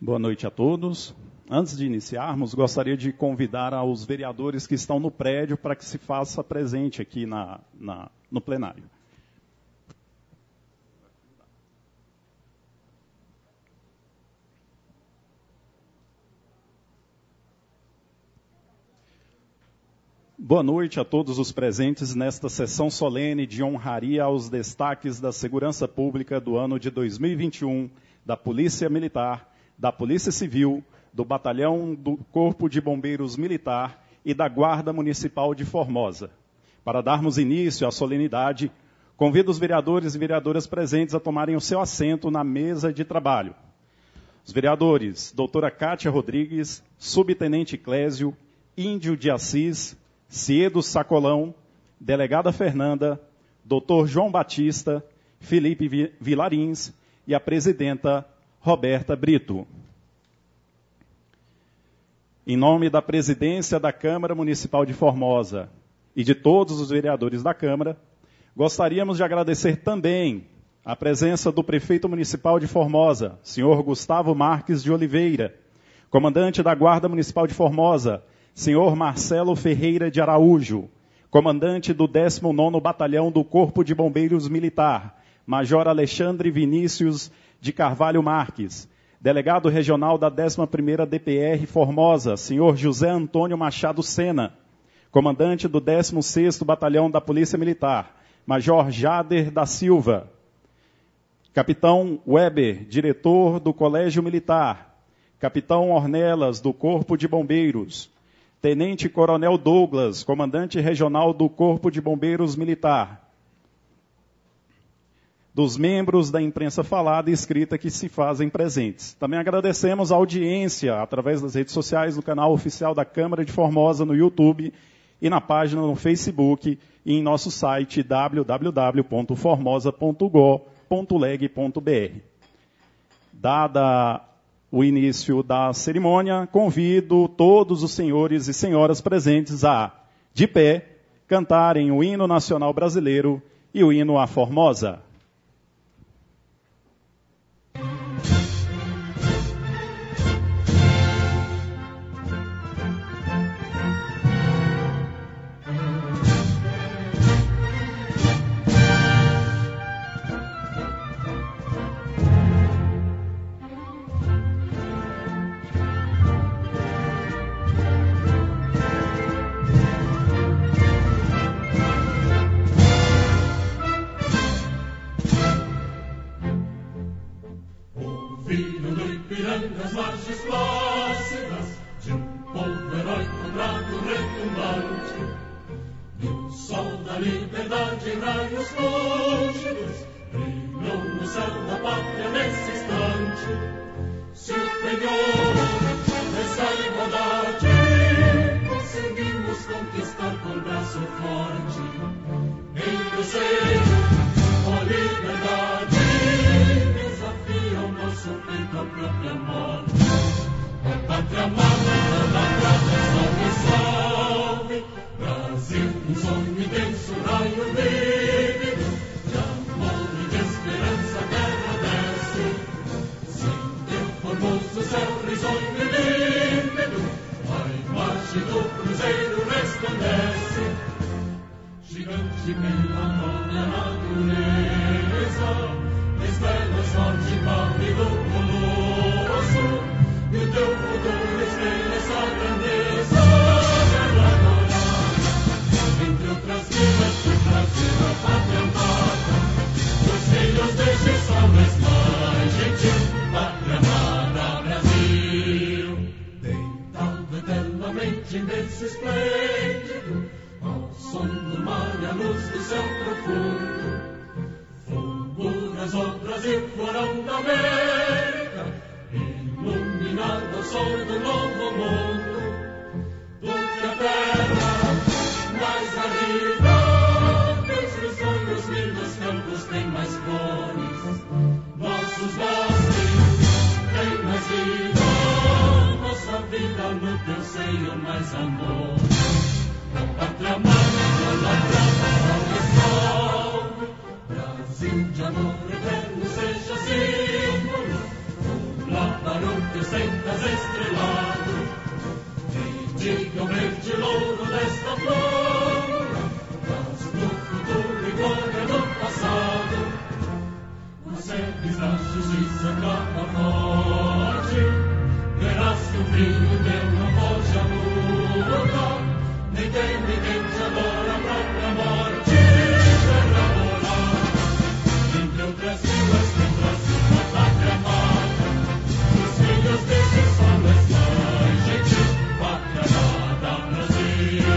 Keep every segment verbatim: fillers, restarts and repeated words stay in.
Boa noite a todos. Antes de iniciarmos, gostaria de convidar aos vereadores que estão no prédio para que se faça presente aqui na, na, no plenário. Boa noite a todos os presentes nesta sessão solene de honraria aos destaques da segurança pública do ano de dois mil e vinte e um, da Polícia Militar, da Polícia Civil, do Batalhão do Corpo de Bombeiros Militar e da Guarda Municipal de Formosa. Para darmos início à solenidade, convido os vereadores e vereadoras presentes a tomarem o seu assento na mesa de trabalho. Os vereadores, doutora Cátia Rodrigues, subtenente Clésio, Índio de Assis, Ciedo Sacolão, delegada Fernanda, doutor João Batista, Felipe Vilarins e a presidenta Roberta Brito. Em nome da presidência da Câmara Municipal de Formosa e de todos os vereadores da Câmara, gostaríamos de agradecer também a presença do prefeito municipal de Formosa, senhor Gustavo Marques de Oliveira, comandante da Guarda Municipal de Formosa, senhor Marcelo Ferreira de Araújo, comandante do décimo nono Batalhão do Corpo de Bombeiros Militar, major Alexandre Vinícius de Carvalho Marques, delegado regional da décima primeira D P R Formosa, senhor José Antônio Machado Sena, comandante do décimo sexto Batalhão da Polícia Militar, major Jader da Silva, capitão Weber, diretor do Colégio Militar, capitão Ornelas, do Corpo de Bombeiros, tenente coronel Douglas, comandante regional do Corpo de Bombeiros Militar, dos membros da imprensa falada e escrita que se fazem presentes. Também agradecemos a audiência através das redes sociais, no canal oficial da Câmara de Formosa, no YouTube e na página no Facebook e em nosso site w w w ponto formosa ponto go ponto leg ponto b r. Dada o início da cerimônia, convido todos os senhores e senhoras presentes a, de pé, cantarem o hino nacional brasileiro e o hino à Formosa. As margens plácidas de um povo heróico, bravo, retumbante, do sol da liberdade em raios lúcidos, brilhou no céu da pátria nesse instante. Superior, essa igualdade, conseguimos conquistar com braço forte. Em teu seio, ó liberdade, desafia o nosso peito a própria morte. A pátria amada, toda prata, salve, salve. Brasil, um sonho intenso, raio vívido, de amor e de esperança, terra desce. Sem teu formoso céu risonho e límpido, a imagem do cruzeiro resplandece. Gigante pela própria natureza, desvela a sorte pálido colosso, e o teu futuro espelha essa grandeza. Guerra dourada, entre outras vidas, do Brasil a pátria amada, dos filhos deste sol mais gentil, pátria amada Brasil. Deitado eternamente em berço esplêndido, ao som do mar e à luz do céu profundo, fulguras o Brasil, florão da América, iluminado ao sol do novo mundo. Do que a terra mais arriba, teus risonhos lindos campos têm mais flores, nossos bosques têm mais vida, nossa vida no teu seio mais amor. A pátria amada, toda prata, salve, salve. Brasil de amor eterno seja símbolo, lá para o teu seio diz a justiça clama forte, verás que o brilho teu não foge à luta, nem tem ninguém que adora a própria morte, terra morar, entre outras vilas que trouxe uma pátria amada, os filhos desse sol és mais gentil, pátria amada Brasil.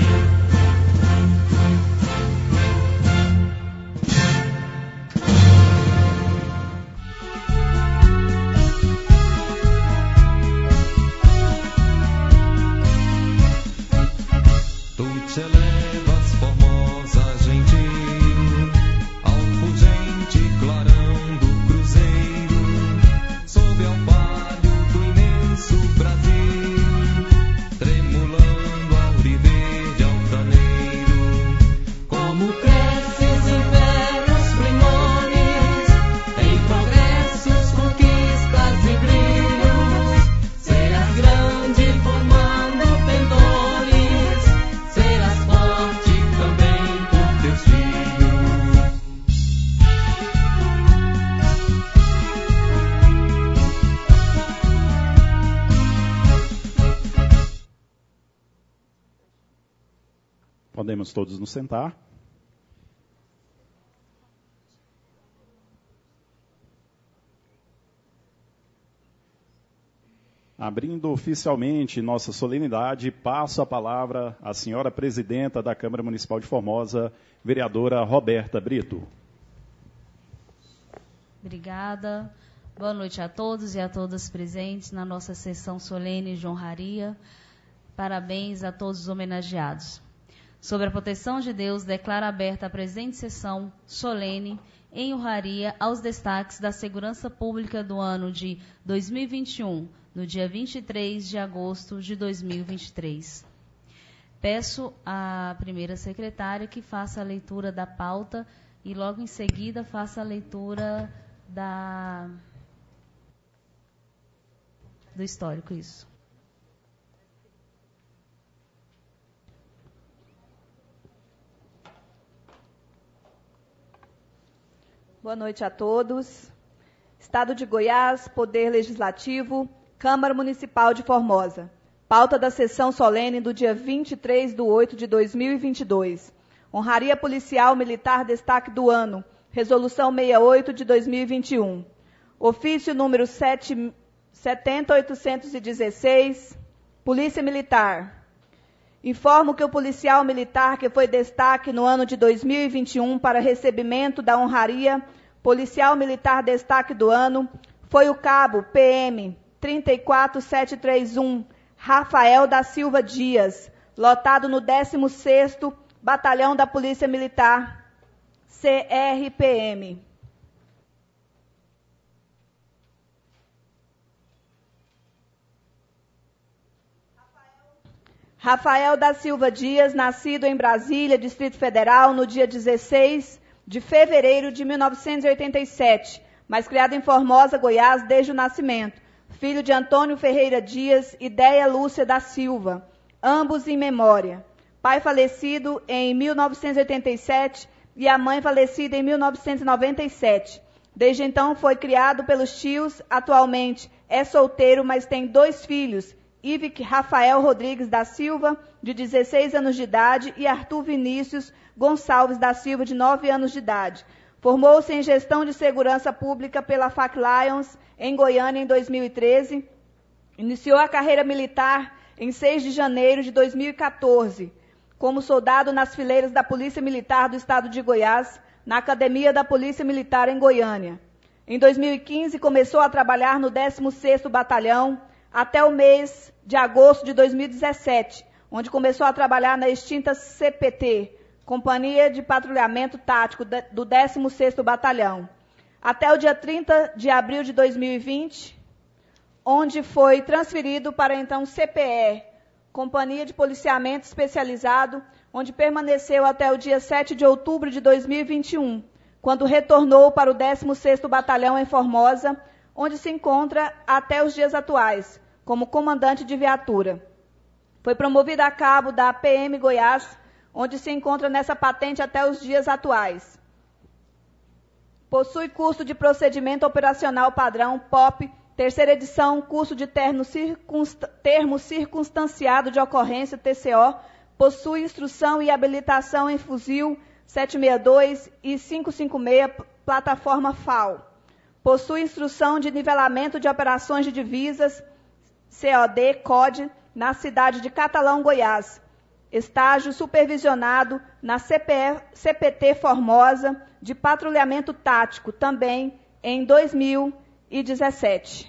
Tu te elevas, formosa, gentil, ao fulgente clarão do cruzeiro, sob ao palho do imenso Brasil, tremulando auriverde altaneiro. Como cresces impérios primores, em progressos, conquistas e brilhos, serás grande formando pendores, serás forte também por teus filhos. Podemos todos nos sentar. Abrindo oficialmente nossa solenidade, passo a palavra à senhora presidenta da Câmara Municipal de Formosa, vereadora Roberta Brito. Obrigada. Boa noite a todos e a todas presentes na nossa sessão solene de honraria. Parabéns a todos os homenageados. Sob a proteção de Deus, declaro aberta a presente sessão solene em honraria aos destaques da segurança pública do ano de dois mil e vinte e um, no dia vinte e três de agosto de dois mil e vinte e três. Peço à primeira secretária que faça a leitura da pauta e logo em seguida faça a leitura da... do histórico, isso. Boa noite a todos. Estado de Goiás, Poder Legislativo, Câmara Municipal de Formosa. Pauta da sessão solene do dia vinte e três de oito de dois mil e vinte e dois. Honraria Policial Militar Destaque do Ano. Resolução sessenta e oito de dois mil e vinte e um. Ofício número setenta mil oitocentos e dezesseis. Polícia Militar. Informo que o policial militar que foi destaque no ano de dois mil e vinte e um para recebimento da honraria Policial Militar Destaque do Ano foi o cabo P M três quatro sete três um Rafael da Silva Dias, lotado no décimo sexto Batalhão da Polícia Militar, C R P M. Rafael da Silva Dias, nascido em Brasília, Distrito Federal, no dia dezesseis de fevereiro de mil novecentos e oitenta e sete, mas criado em Formosa, Goiás, desde o nascimento. Filho de Antônio Ferreira Dias e Déia Lúcia da Silva, ambos em memória. Pai falecido em mil novecentos e oitenta e sete e a mãe falecida em mil novecentos e noventa e sete. Desde então foi criado pelos tios, atualmente é solteiro, mas tem dois filhos, Ivic Rafael Rodrigues da Silva, de dezesseis anos de idade, e Arthur Vinícius Gonçalves da Silva, de nove anos de idade. Formou-se em Gestão de Segurança Pública pela F A C Lions, em Goiânia, em dois mil e treze. Iniciou a carreira militar em seis de janeiro de dois mil e quatorze, como soldado nas fileiras da Polícia Militar do Estado de Goiás, na Academia da Polícia Militar em Goiânia. Em dois mil e quinze, começou a trabalhar no décimo sexto Batalhão, até o mês de agosto de dois mil e dezessete, onde começou a trabalhar na extinta C P T, Companhia de Patrulhamento Tático do décimo sexto Batalhão, até o dia trinta de abril de dois mil e vinte, onde foi transferido para então C P E, Companhia de Policiamento Especializado, onde permaneceu até o dia sete de outubro de dois mil e vinte e um, quando retornou para o décimo sexto Batalhão em Formosa, onde se encontra até os dias atuais, como comandante de viatura. Foi promovido a cabo da P M Goiás, onde se encontra nessa patente até os dias atuais. Possui curso de procedimento operacional padrão, P O P, terceira edição, curso de termo, circunsta- termo circunstanciado de ocorrência, T C O. Possui instrução e habilitação em fuzil setecentos e sessenta e dois e quinhentos e cinquenta e seis, plataforma F A O. Possui instrução de nivelamento de operações de divisas, C O D, C O D, na cidade de Catalão, Goiás. Estágio supervisionado na C P F, C P T Formosa, de patrulhamento tático, também em dois mil e dezessete.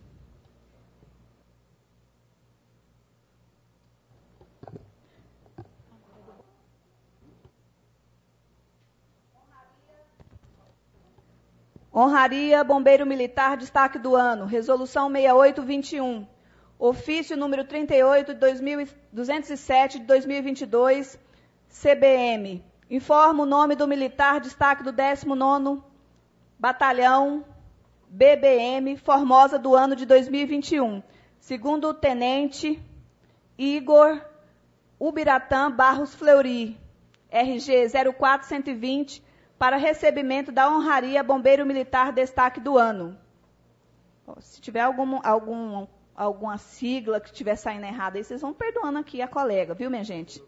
Honraria Bombeiro Militar, destaque do ano, Resolução sessenta e oito vinte e um. Ofício número trinta e oito, duzentos e sete, de dois mil e vinte e dois, C B M. Informa o nome do militar, destaque do décimo nono Batalhão B B M, Formosa, do ano de dois mil e vinte e um. Segundo o tenente Igor Ubiratã Barros Fleury, R G zero quatro cento e vinte, para recebimento da honraria Bombeiro Militar, destaque do ano. Se tiver algum, algum, alguma sigla que estiver saindo errada aí, vocês vão perdoando aqui a colega, viu, minha gente?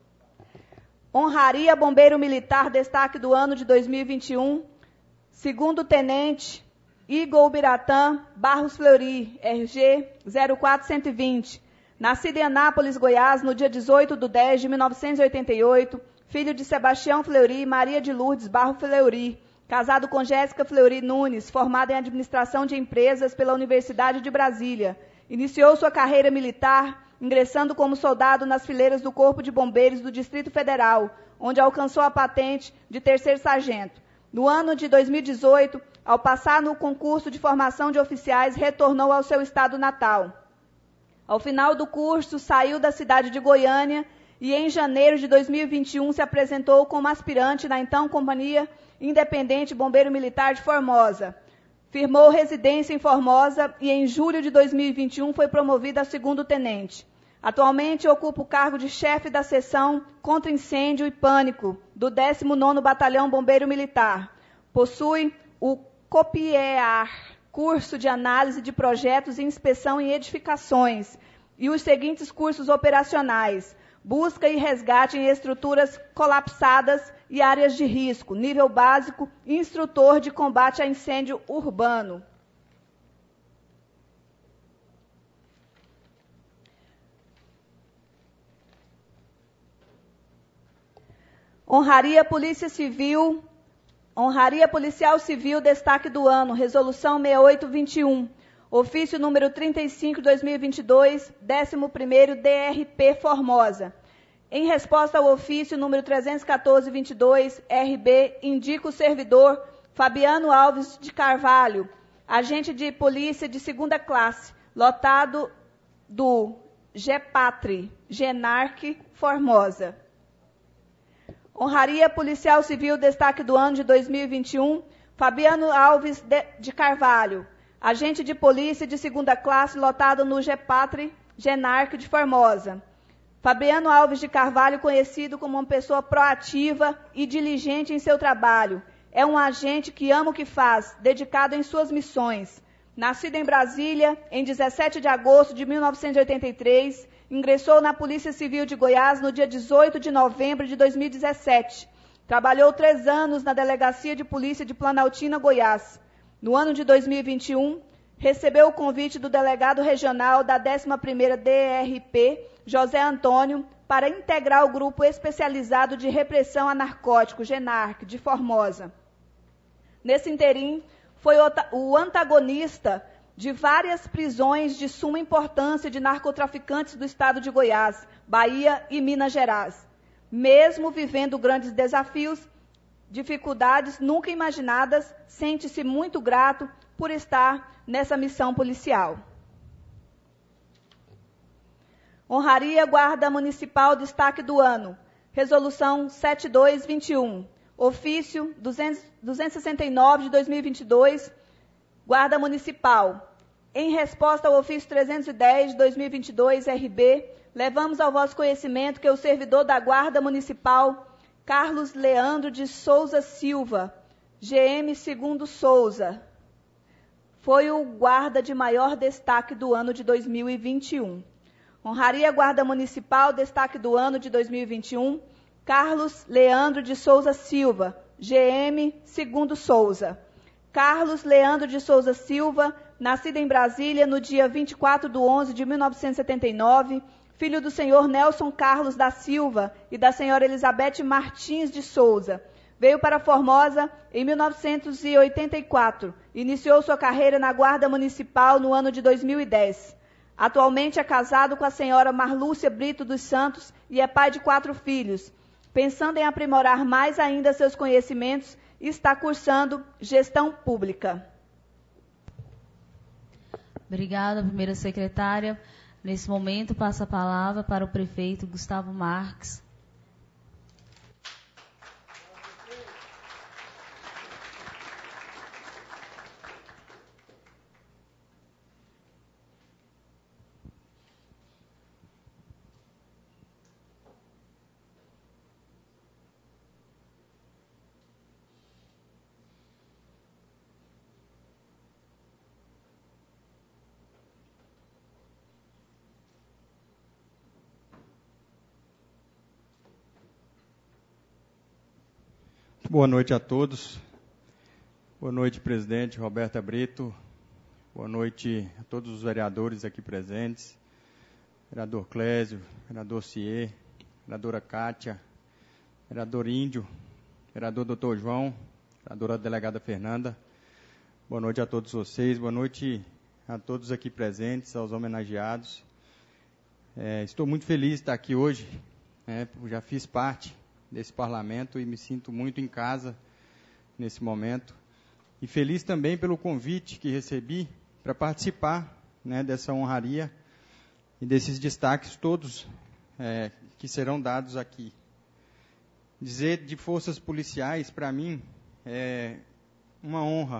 Honraria Bombeiro Militar, destaque do ano de dois mil e vinte e um, segundo tenente Igor Ubiratã Barros Fleury, R G zero quatro cento e vinte, nascido em Anápolis, Goiás, no dia dezoito de dez de mil novecentos e oitenta e oito, filho de Sebastião Fleury e Maria de Lourdes Barro Fleury, casado com Jéssica Fleury Nunes, formada em Administração de Empresas pela Universidade de Brasília. Iniciou sua carreira militar, ingressando como soldado nas fileiras do Corpo de Bombeiros do Distrito Federal, onde alcançou a patente de terceiro sargento. No ano de dois mil e dezoito, ao passar no concurso de formação de oficiais, retornou ao seu estado natal. Ao final do curso, saiu da cidade de Goiânia e, em janeiro de dois mil e vinte e um, se apresentou como aspirante na então Companhia Independente Bombeiro Militar de Formosa. Firmou residência em Formosa e, em julho de dois mil e vinte e um, foi promovido a segundo tenente. Atualmente, ocupa o cargo de chefe da seção contra incêndio e pânico do décimo nono Batalhão Bombeiro Militar. Possui o COPIEAR, curso de análise de projetos e inspeção em edificações, e os seguintes cursos operacionais: busca e resgate em estruturas colapsadas e áreas de risco, nível básico, instrutor de combate a incêndio urbano. Honraria Polícia Civil, Honraria Policial Civil, destaque do ano, Resolução sessenta e oito vinte e um. Ofício número trinta e cinco, dois mil e vinte e dois, décimo primeiro D R P Formosa. Em resposta ao ofício número trezentos e quatorze, vinte e dois, R B, indica o servidor Fabiano Alves de Carvalho, agente de polícia de segunda classe, lotado do GEPATRI, GENARC, Formosa. Honraria Policial Civil, destaque do ano de dois mil e vinte e um, Fabiano Alves de, de Carvalho, agente de polícia de segunda classe, lotado no GEPATRI, GENARC de Formosa. Fabiano Alves de Carvalho, conhecido como uma pessoa proativa e diligente em seu trabalho. É um agente que ama o que faz, dedicado em suas missões. Nascido em Brasília, em dezessete de agosto de mil novecentos e oitenta e três, ingressou na Polícia Civil de Goiás no dia dezoito de novembro de dois mil e dezessete. Trabalhou três anos na Delegacia de Polícia de Planaltina, Goiás. No ano de dois mil e vinte e um, recebeu o convite do delegado regional da décima primeira D R P, José Antônio, para integrar o Grupo Especializado de Repressão a Narcóticos, GENARC, de Formosa. Nesse interim, foi o antagonista de várias prisões de suma importância de narcotraficantes do estado de Goiás, Bahia e Minas Gerais. Mesmo vivendo grandes desafios, dificuldades nunca imaginadas, sente-se muito grato por estar nessa missão policial. Honraria Guarda Municipal, destaque do ano, Resolução setenta e dois vinte e um, Ofício duzentos e sessenta e nove de dois mil e vinte e dois, Guarda Municipal. Em resposta ao ofício trezentos e dez de dois mil e vinte e dois, R B, levamos ao vosso conhecimento que o servidor da Guarda Municipal, Carlos Leandro de Souza Silva, G M Segundo Souza. Foi o guarda de maior destaque do ano de dois mil e vinte e um. Honraria Guarda Municipal, destaque do ano de dois mil e vinte e um, Carlos Leandro de Souza Silva, G M Segundo Souza. Carlos Leandro de Souza Silva, nascido em Brasília no dia vinte e quatro de onze de mil novecentos e setenta e nove, filho do senhor Nelson Carlos da Silva e da senhora Elizabeth Martins de Souza. Veio para Formosa em mil novecentos e oitenta e quatro. Iniciou sua carreira na Guarda Municipal no ano de dois mil e dez. Atualmente é casado com a senhora Marlúcia Brito dos Santos e é pai de quatro filhos. Pensando em aprimorar mais ainda seus conhecimentos, está cursando Gestão Pública. Obrigada, primeira secretária. Nesse momento, passo a palavra para o prefeito Gustavo Marques. Boa noite a todos. Boa noite, presidente Roberta Brito. Boa noite a todos os vereadores aqui presentes. Vereador Clésio, vereador Cier, vereadora Cátia, vereador Índio, vereador doutor João, vereadora delegada Fernanda. Boa noite a todos vocês. Boa noite a todos aqui presentes, aos homenageados. É, estou muito feliz de estar aqui hoje. Né, já fiz parte desse parlamento e me sinto muito em casa nesse momento. E feliz também pelo convite que recebi para participar, né, dessa honraria e desses destaques todos é, que serão dados aqui. Dizer de forças policiais, para mim, é uma honra,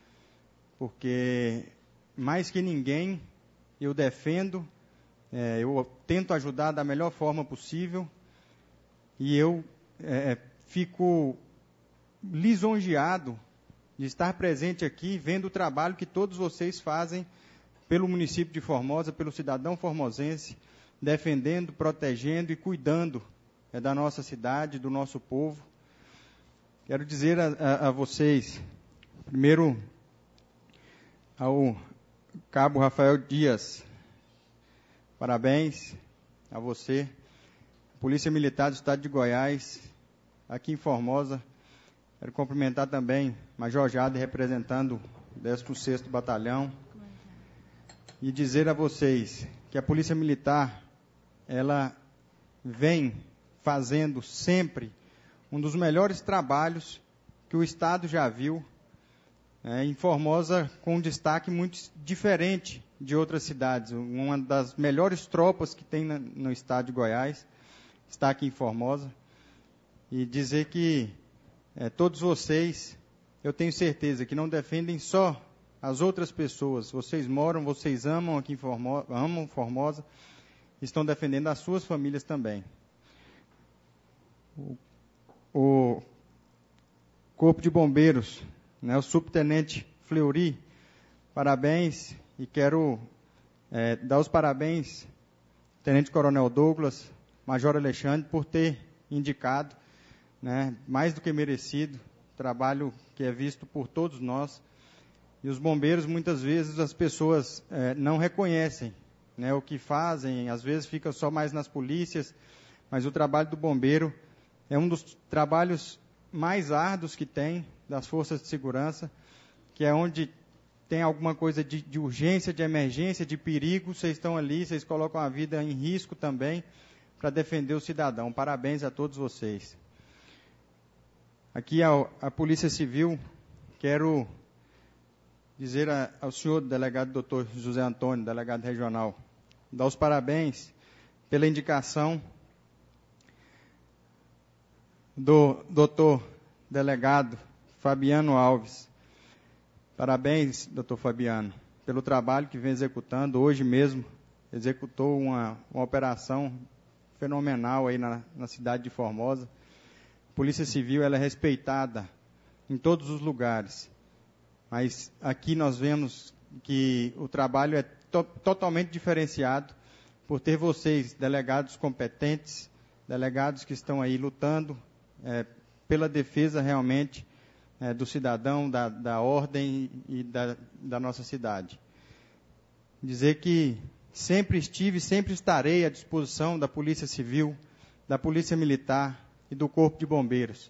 porque mais que ninguém eu defendo, é, eu tento ajudar da melhor forma possível. E eu é, fico lisonjeado de estar presente aqui, vendo o trabalho que todos vocês fazem pelo município de Formosa, pelo cidadão formosense, defendendo, protegendo e cuidando é, da nossa cidade, do nosso povo. Quero dizer a, a, a vocês, primeiro, ao Cabo Rafael Dias, parabéns a você. Polícia Militar do Estado de Goiás, aqui em Formosa. Quero cumprimentar também Major Jade, representando o décimo sexto Batalhão. E dizer a vocês que a Polícia Militar, ela vem fazendo sempre um dos melhores trabalhos que o Estado já viu, é, em Formosa, com um destaque muito diferente de outras cidades. Uma das melhores tropas que tem na, no Estado de Goiás está aqui em Formosa, e dizer que é, todos vocês, eu tenho certeza que não defendem só as outras pessoas, vocês moram, vocês amam aqui em Formosa, amam Formosa, estão defendendo as suas famílias também. O, o Corpo de Bombeiros, né, o subtenente Fleury, parabéns, e quero é, dar os parabéns, Tenente Coronel Douglas, Major Alexandre, por ter indicado, né, mais do que merecido, trabalho que é visto por todos nós. E os bombeiros, muitas vezes, as pessoas é, não reconhecem, né, o que fazem, às vezes fica só mais nas polícias, mas o trabalho do bombeiro é um dos trabalhos mais árduos que tem, das forças de segurança, que é onde tem alguma coisa de, de urgência, de emergência, de perigo, vocês estão ali, vocês colocam a vida em risco também, para defender o cidadão. Parabéns a todos vocês. Aqui a, a Polícia Civil, quero dizer a, ao senhor delegado doutor José Antônio, delegado regional, dar os parabéns pela indicação do doutor delegado Fabiano Alves. Parabéns, doutor Fabiano, pelo trabalho que vem executando. Hoje mesmo executou uma, uma operação fenomenal aí na, na cidade de Formosa. A Polícia Civil, ela é respeitada em todos os lugares. Mas aqui nós vemos que o trabalho é to- totalmente diferenciado por ter vocês, delegados competentes, delegados que estão aí lutando é, pela defesa realmente é, do cidadão, da, da ordem e da, da nossa cidade. Dizer que sempre estive, sempre estarei à disposição da Polícia Civil, da Polícia Militar e do Corpo de Bombeiros.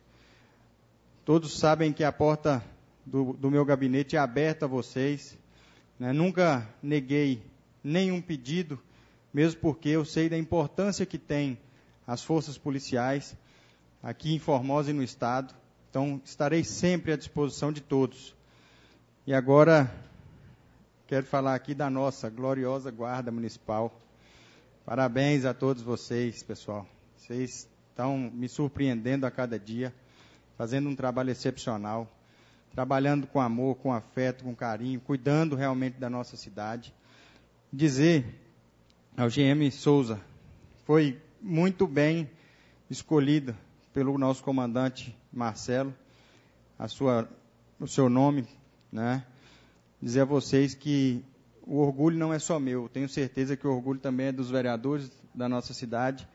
Todos sabem que a porta do, do meu gabinete é aberta a vocês. Né? Nunca neguei nenhum pedido, mesmo porque eu sei da importância que tem as forças policiais aqui em Formosa e no Estado. Então, estarei sempre à disposição de todos. E agora, quero falar aqui da nossa gloriosa Guarda Municipal. Parabéns a todos vocês, pessoal. Vocês estão me surpreendendo a cada dia, fazendo um trabalho excepcional, trabalhando com amor, com afeto, com carinho, cuidando realmente da nossa cidade. Dizer ao G M Souza, foi muito bem escolhida pelo nosso comandante Marcelo, a sua, o seu nome, né? Dizer a vocês que o orgulho não é só meu, tenho certeza que o orgulho também é dos vereadores da nossa cidade.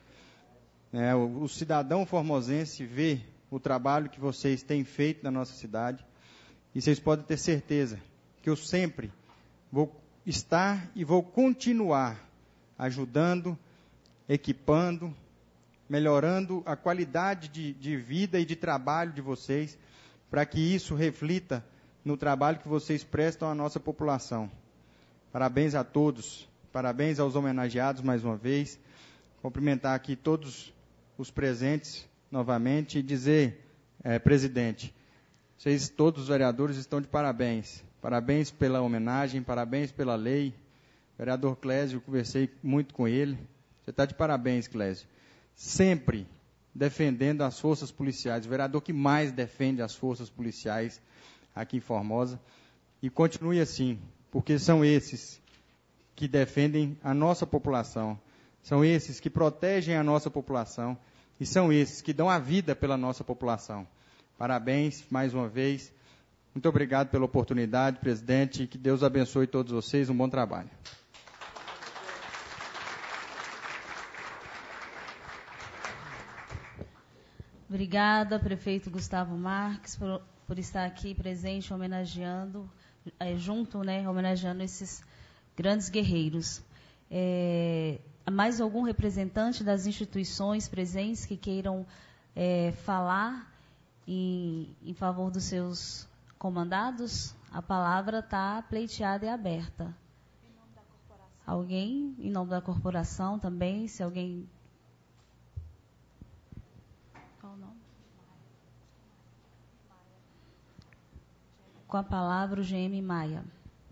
É, o, o cidadão formosense vê o trabalho que vocês têm feito na nossa cidade e vocês podem ter certeza que eu sempre vou estar e vou continuar ajudando, equipando, melhorando a qualidade de, de vida e de trabalho de vocês, para que isso reflita no trabalho que vocês prestam à nossa população. Parabéns a todos, parabéns aos homenageados mais uma vez, cumprimentar aqui todos os presentes novamente e dizer, é, presidente, vocês todos os vereadores estão de parabéns, parabéns pela homenagem, parabéns pela lei. Vereador Clésio, conversei muito com ele. Você está de parabéns, Clésio. Sempre defendendo as forças policiais. O vereador que mais defende as forças policiais aqui em Formosa. E continue assim, porque são esses que defendem a nossa população. São esses que protegem a nossa população. E são esses que dão a vida pela nossa população. Parabéns, mais uma vez. Muito obrigado pela oportunidade, presidente. Que Deus abençoe todos vocês. Um bom trabalho. Obrigada, prefeito Gustavo Marques, por, por estar aqui presente, homenageando, é, junto, né, homenageando esses grandes guerreiros. É, há mais algum representante das instituições presentes que queiram é, falar em, em favor dos seus comandados? A palavra está pleiteada e aberta. Em nome da corporação. Alguém, em nome da corporação também, se alguém... Qual o nome? Com a palavra, o G M Maia.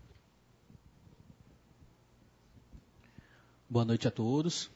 Boa noite a todos.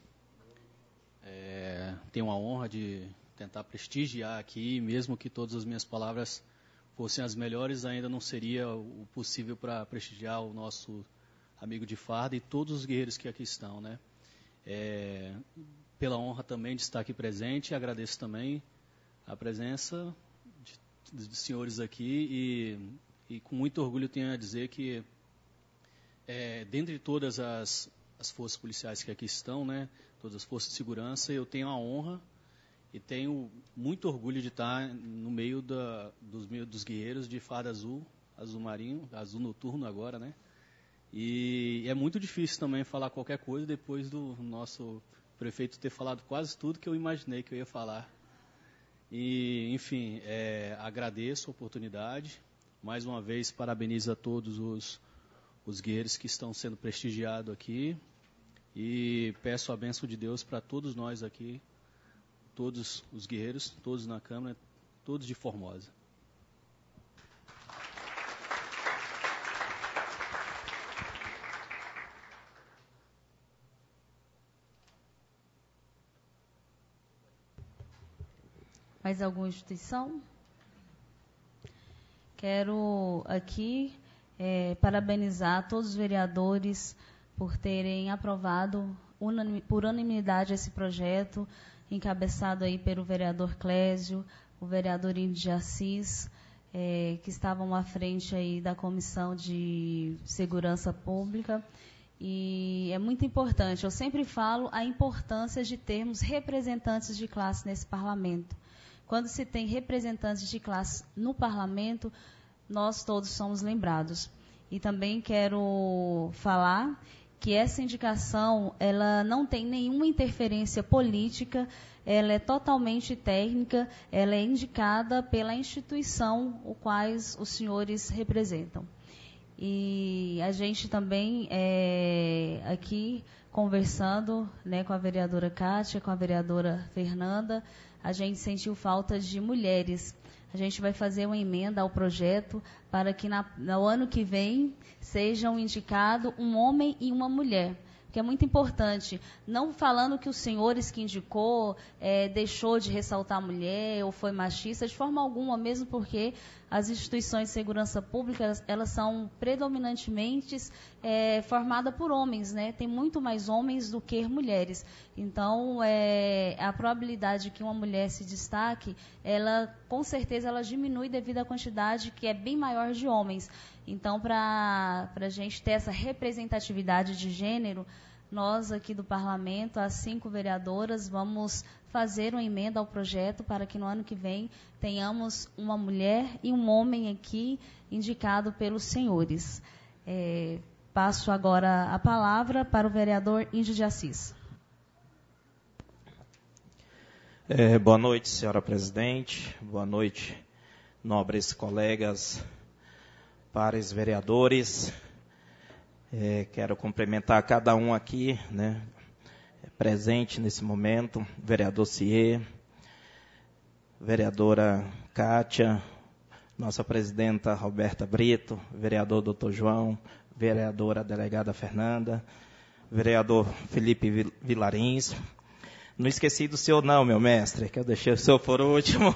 É, tenho a honra de tentar prestigiar aqui, mesmo que todas as minhas palavras fossem as melhores, ainda não seria o possível para prestigiar o nosso amigo de farda e todos os guerreiros que aqui estão, né? É, pela honra também de estar aqui presente, agradeço também a presença de, de senhores aqui e, e com muito orgulho tenho a dizer que, é, dentre todas as, as forças policiais que aqui estão, né, todas as forças de segurança, eu tenho a honra e tenho muito orgulho de estar no meio da, dos, dos guerreiros de farda azul, azul marinho, azul noturno agora, né? E é muito difícil também falar qualquer coisa depois do nosso prefeito ter falado quase tudo que eu imaginei que eu ia falar. E, enfim, é, agradeço a oportunidade. Mais uma vez, parabenizo a todos os, os guerreiros que estão sendo prestigiados aqui. E peço a bênção de Deus para todos nós aqui, todos os guerreiros, todos na Câmara, todos de Formosa. Mais alguma instituição? Quero aqui é, parabenizar todos os vereadores por terem aprovado unanim, por unanimidade esse projeto, encabeçado aí pelo vereador Clésio, o vereador Índio de Assis, é, que estavam à frente aí da Comissão de Segurança Pública. E é muito importante, eu sempre falo a importância de termos representantes de classe nesse parlamento. Quando se tem representantes de classe no parlamento, nós todos somos lembrados. E também quero falar que essa indicação, ela não tem nenhuma interferência política, ela é totalmente técnica, ela é indicada pela instituição o quais os senhores representam. E a gente também, é, aqui, conversando, né, com a vereadora Kátia, com a vereadora Fernanda, a gente sentiu falta de mulheres. A gente vai fazer uma emenda ao projeto para que na, no ano que vem sejam indicados um homem e uma mulher. Que é muito importante, não falando que os senhores que indicou é, deixou de ressaltar a mulher ou foi machista, de forma alguma, mesmo porque as instituições de segurança pública, elas, elas são predominantemente é, formadas por homens, né? Tem muito mais homens do que mulheres. Então, é, a probabilidade de que uma mulher se destaque, ela, com certeza, ela diminui devido à quantidade que é bem maior de homens. Então, para a gente ter essa representatividade de gênero, nós aqui do Parlamento, as cinco vereadoras, vamos fazer uma emenda ao projeto para que no ano que vem tenhamos uma mulher e um homem aqui indicado pelos senhores. É, passo agora a palavra para o vereador Índio de Assis. É, boa noite, senhora presidente. Boa noite, nobres colegas, pares vereadores. É, quero cumprimentar cada um aqui, né, presente nesse momento, vereador Ciê, vereadora Kátia, nossa presidenta Roberta Brito, vereador doutor João, vereadora delegada Fernanda, vereador Felipe Vilarins. Não esqueci do senhor não, meu mestre, que eu deixei o senhor por último.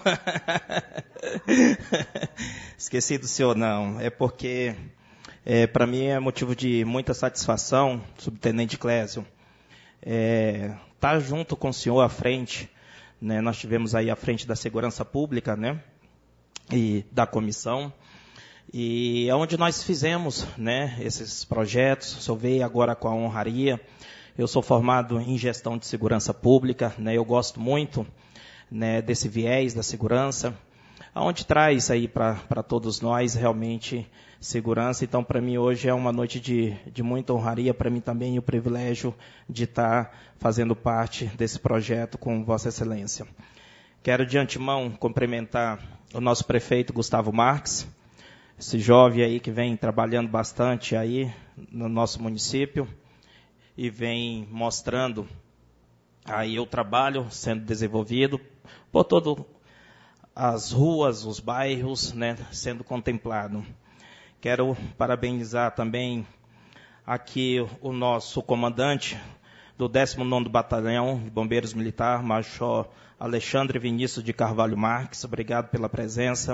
Esqueci do senhor não, é porque... É, para mim é motivo de muita satisfação, subtenente Clésio, é, estar junto com o senhor à frente, né, nós tivemos aí à frente da segurança pública, né, e da comissão, e é onde nós fizemos, né, esses projetos. O senhor veio agora com a honraria. Eu sou formado em gestão de segurança pública, né, eu gosto muito, né, desse viés da segurança, aonde traz aí para todos nós realmente segurança. Então, para mim, hoje é uma noite de, de muita honraria, para mim também o privilégio de estar fazendo parte desse projeto com Vossa Excelência. Quero, de antemão, cumprimentar o nosso prefeito Gustavo Marques, esse jovem aí que vem trabalhando bastante aí no nosso município e vem mostrando aí o trabalho sendo desenvolvido por todo as ruas, os bairros, né, sendo contemplado. Quero parabenizar também aqui o nosso comandante do décimo nono Batalhão de Bombeiros Militar, Major Alexandre Vinícius de Carvalho Marques. Obrigado pela presença.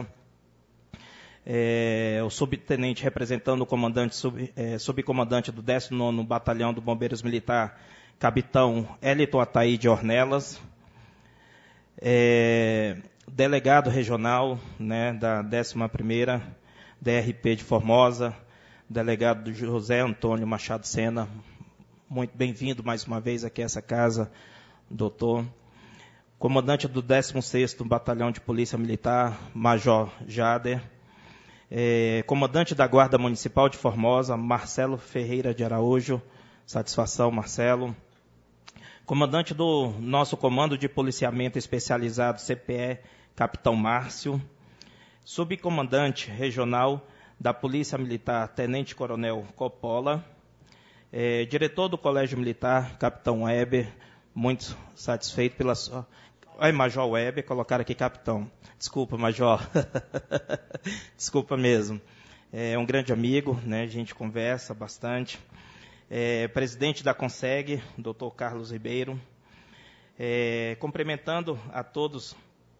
É, o subtenente representando o comandante, sub, é, subcomandante do décimo nono Batalhão de Bombeiros Militar, capitão Elito Ataíde Ornelas. É, delegado regional, né, da décima primeira D R P de Formosa, delegado José Antônio Machado Sena, muito bem-vindo mais uma vez aqui a essa casa, doutor. Comandante do décimo sexto Batalhão de Polícia Militar, Major Jader. É, comandante da Guarda Municipal de Formosa, Marcelo Ferreira de Araújo, satisfação, Marcelo. Comandante do nosso Comando de Policiamento Especializado, C P E, Capitão Márcio. Subcomandante regional da Polícia Militar, Tenente Coronel Coppola. É, diretor do Colégio Militar, Capitão Weber, muito satisfeito pela sua... Ai, Major Weber, colocaram aqui capitão. Desculpa, Major. Desculpa mesmo. É um grande amigo, né? A gente conversa bastante. É, presidente da CONSEG, doutor Carlos Ribeiro. É, cumprimentando a todos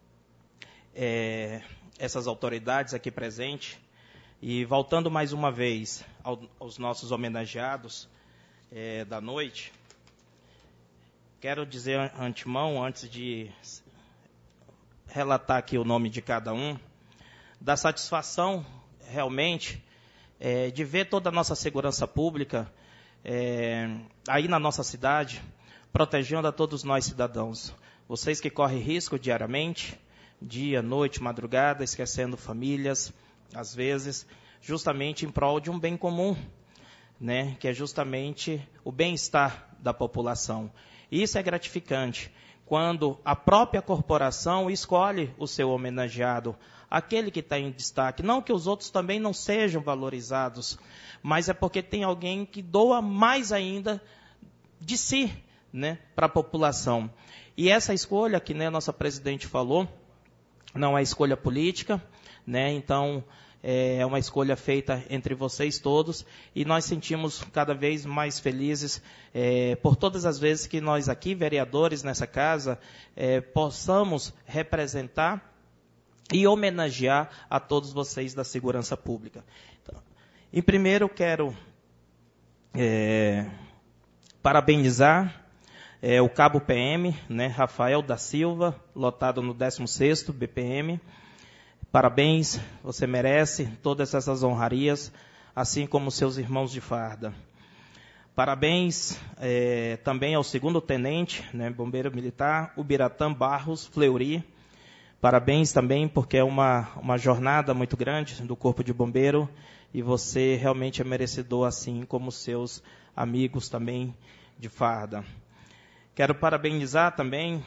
é, essas autoridades aqui presentes. E voltando mais uma vez ao, aos nossos homenageados é, da noite, quero dizer antemão, antes de relatar aqui o nome de cada um, da satisfação realmente é, de ver toda a nossa segurança pública é, aí na nossa cidade, protegendo a todos nós cidadãos. Vocês que correm risco diariamente, dia, noite, madrugada, esquecendo famílias, às vezes, justamente em prol de um bem comum, né, que é justamente o bem-estar da população. Isso é gratificante, quando a própria corporação escolhe o seu homenageado, aquele que está em destaque. Não que os outros também não sejam valorizados, mas é porque tem alguém que doa mais ainda de si, né, para a população. E essa escolha que, né, a nossa presidente falou, não é escolha política, né, então é uma escolha feita entre vocês todos, e nós sentimos cada vez mais felizes é, por todas as vezes que nós aqui, vereadores nessa casa, é, possamos representar e homenagear a todos vocês da segurança pública. Então, em primeiro, quero é, parabenizar é, o cabo P M, né, Rafael da Silva, lotado no décimo sexto B P M. Parabéns, você merece todas essas honrarias, assim como seus irmãos de farda. Parabéns é, também ao segundo tenente, né, bombeiro militar, Ubiratã Barros Fleury. Parabéns também, porque é uma, uma jornada muito grande do Corpo de Bombeiro, e você realmente é merecedor, assim como seus amigos também de farda. Quero parabenizar também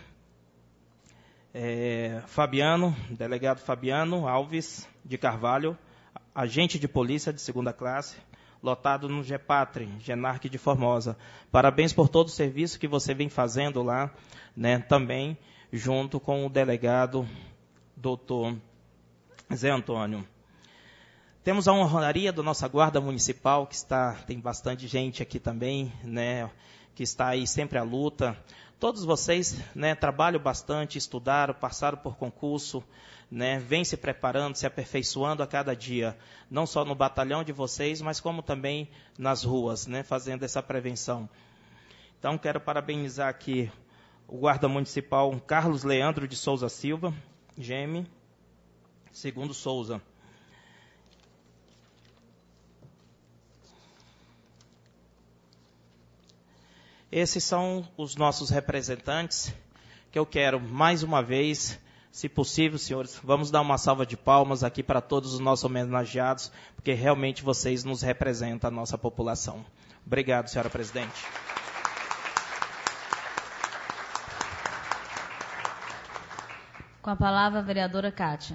É, Fabiano, delegado Fabiano Alves de Carvalho, agente de polícia de segunda classe, lotado no GEPATRE, Genarque de Formosa. Parabéns por todo o serviço que você vem fazendo lá, né, também junto com o delegado doutor Zé Antônio. Temos a honraria da nossa guarda municipal, que está, tem bastante gente aqui também, né, que está aí sempre à luta. Todos vocês, né, trabalham bastante, estudaram, passaram por concurso, né, vêm se preparando, se aperfeiçoando a cada dia, não só no batalhão de vocês, mas como também nas ruas, né, fazendo essa prevenção. Então, quero parabenizar aqui o guarda municipal Carlos Leandro de Souza Silva, G M, segundo Souza. Esses são os nossos representantes, que eu quero, mais uma vez, se possível, senhores, vamos dar uma salva de palmas aqui para todos os nossos homenageados, porque realmente vocês nos representam, a nossa população. Obrigado, senhora presidente. Com a palavra, a vereadora Kátia.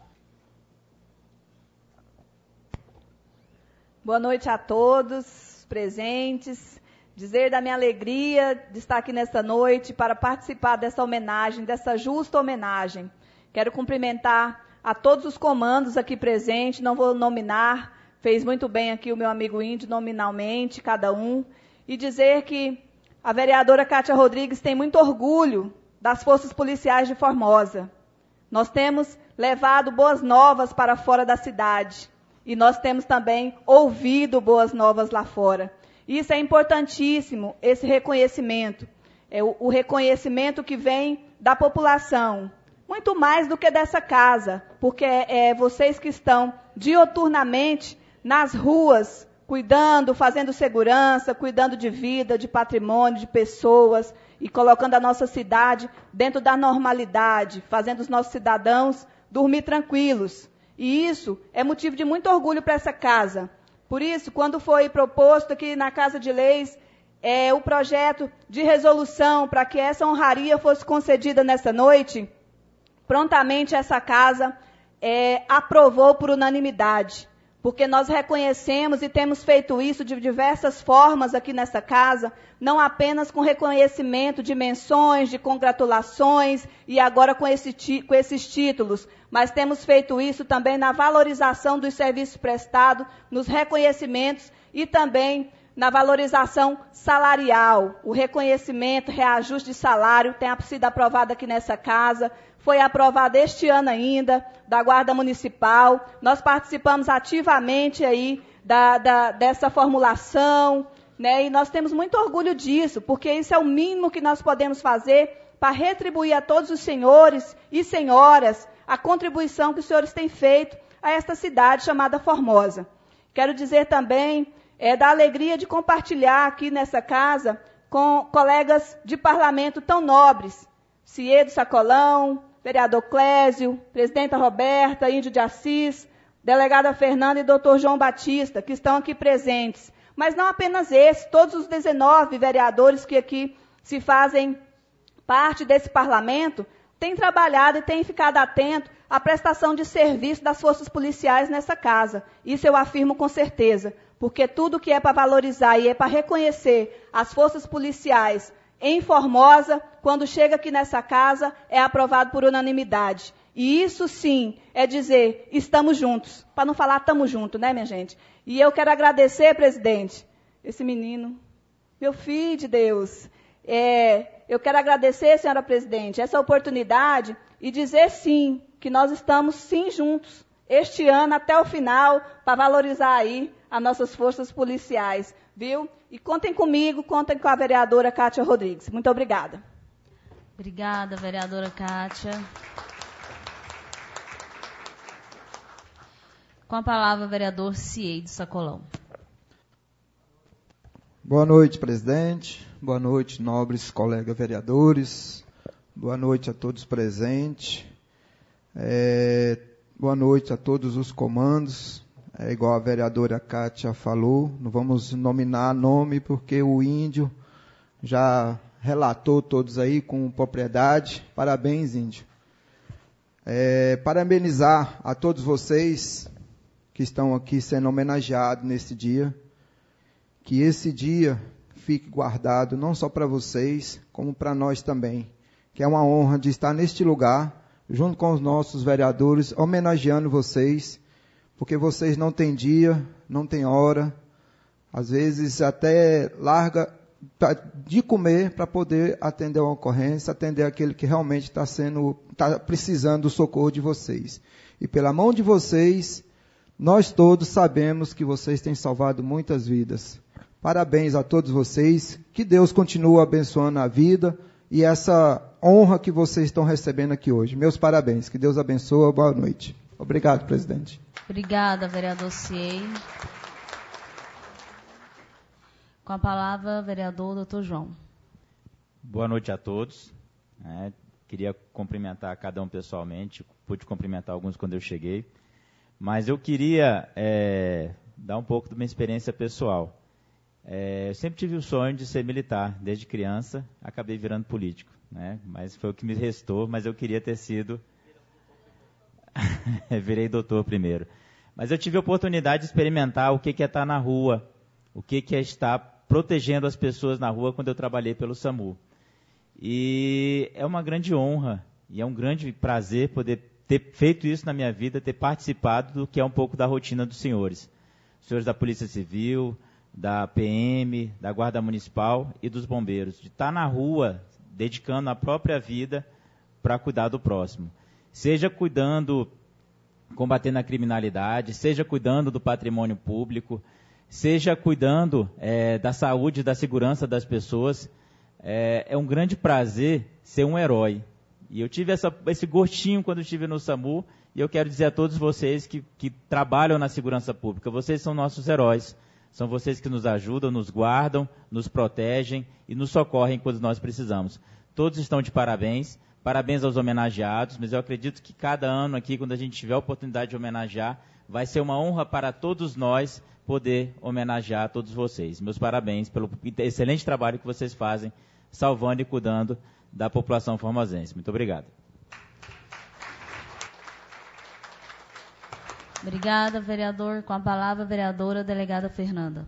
Boa noite a todos presentes. Dizer da minha alegria de estar aqui nesta noite para participar dessa homenagem, dessa justa homenagem. Quero cumprimentar a todos os comandos aqui presentes, não vou nominar, fez muito bem aqui o meu amigo Índio, nominalmente, cada um, e dizer que a vereadora Kátia Rodrigues tem muito orgulho das forças policiais de Formosa. Nós temos levado boas novas para fora da cidade, e nós temos também ouvido boas novas lá fora. Isso é importantíssimo, esse reconhecimento. É o, o reconhecimento que vem da população, muito mais do que dessa casa, porque é, é vocês que estão dioturnamente nas ruas, cuidando, fazendo segurança, cuidando de vida, de patrimônio, de pessoas, e colocando a nossa cidade dentro da normalidade, fazendo os nossos cidadãos dormir tranquilos. E isso é motivo de muito orgulho para essa casa. Por isso, quando foi proposto aqui na Casa de Leis é, o projeto de resolução para que essa honraria fosse concedida nessa noite, prontamente essa casa é, aprovou por unanimidade, porque nós reconhecemos e temos feito isso de diversas formas aqui nessa casa, não apenas com reconhecimento de menções, de congratulações e agora com, esse, com esses títulos, mas temos feito isso também na valorização dos serviços prestados, nos reconhecimentos e também na valorização salarial. O reconhecimento, reajuste de salário tem sido aprovado aqui nessa casa, foi aprovado este ano ainda, da Guarda Municipal. Nós participamos ativamente aí da, da, dessa formulação, né? E nós temos muito orgulho disso, porque isso é o mínimo que nós podemos fazer para retribuir a todos os senhores e senhoras a contribuição que os senhores têm feito a esta cidade chamada Formosa. Quero dizer também é, da alegria de compartilhar aqui nessa casa com colegas de parlamento tão nobres, Ciedo Sacolão, vereador Clésio, presidenta Roberta, Índio de Assis, delegada Fernanda e doutor João Batista, que estão aqui presentes. Mas não apenas esses, todos os dezenove vereadores que aqui se fazem parte desse parlamento, têm trabalhado e têm ficado atento à prestação de serviço das forças policiais nessa casa. Isso eu afirmo com certeza, porque tudo que é para valorizar e é para reconhecer as forças policiais em Formosa, quando chega aqui nessa casa, é aprovado por unanimidade. E isso sim é dizer, estamos juntos. Para não falar, estamos juntos, né, minha gente? E eu quero agradecer, presidente, esse menino, meu filho de Deus. É, eu quero agradecer, senhora presidente, essa oportunidade e dizer sim, que nós estamos sim juntos, este ano até o final, para valorizar aí as nossas forças policiais, viu? E contem comigo, contem com a vereadora Kátia Rodrigues. Muito obrigada. Obrigada, vereadora Kátia. Com a palavra, o vereador Ciedo Sacolão. Boa noite, presidente. Boa noite, nobres colegas vereadores. Boa noite a todos presentes. É, boa noite a todos os comandos. É igual a vereadora Kátia falou, não vamos nominar nome porque o índio já relatou todos aí com propriedade. Parabéns, índio. É, parabenizar a todos vocês que estão aqui sendo homenageados nesse dia. Que esse dia fique guardado não só para vocês, como para nós também. Que é uma honra de estar neste lugar, junto com os nossos vereadores, homenageando vocês, porque vocês não têm dia, não têm hora, às vezes até larga de comer para poder atender uma ocorrência, atender aquele que realmente está sendo, está precisando do socorro de vocês. E pela mão de vocês, nós todos sabemos que vocês têm salvado muitas vidas. Parabéns a todos vocês, que Deus continue abençoando a vida e essa honra que vocês estão recebendo aqui hoje. Meus parabéns, que Deus abençoe, boa noite. Obrigado, presidente. Obrigada, vereador Ciei. Com a palavra, vereador doutor João. Boa noite a todos. É, queria cumprimentar cada um pessoalmente, pude cumprimentar alguns quando eu cheguei, mas eu queria é, dar um pouco da minha experiência pessoal. É, eu sempre tive o sonho de ser militar, desde criança, acabei virando político, né? Mas foi o que me restou, mas eu queria ter sido... Virei doutor primeiro. Mas eu tive a oportunidade de experimentar o que é estar na rua, o que é estar protegendo as pessoas na rua quando eu trabalhei pelo SAMU. E é uma grande honra e é um grande prazer poder ter feito isso na minha vida, ter participado do que é um pouco da rotina dos senhores. Os senhores da Polícia Civil, da P M, da Guarda Municipal e dos bombeiros. De estar na rua, dedicando a própria vida para cuidar do próximo. Seja cuidando, combatendo a criminalidade, seja cuidando do patrimônio público, seja cuidando é, da saúde e da segurança das pessoas. É, é um grande prazer ser um herói. E eu tive essa, esse gostinho quando estive no SAMU, e eu quero dizer a todos vocês que, que trabalham na segurança pública, vocês são nossos heróis. São vocês que nos ajudam, nos guardam, nos protegem e nos socorrem quando nós precisamos. Todos estão de parabéns. Parabéns aos homenageados, mas eu acredito que cada ano aqui, quando a gente tiver a oportunidade de homenagear, vai ser uma honra para todos nós poder homenagear todos vocês. Meus parabéns pelo excelente trabalho que vocês fazem, salvando e cuidando da população formosense. Muito obrigado. Obrigada, vereador. Com a palavra, a vereadora delegada Fernanda.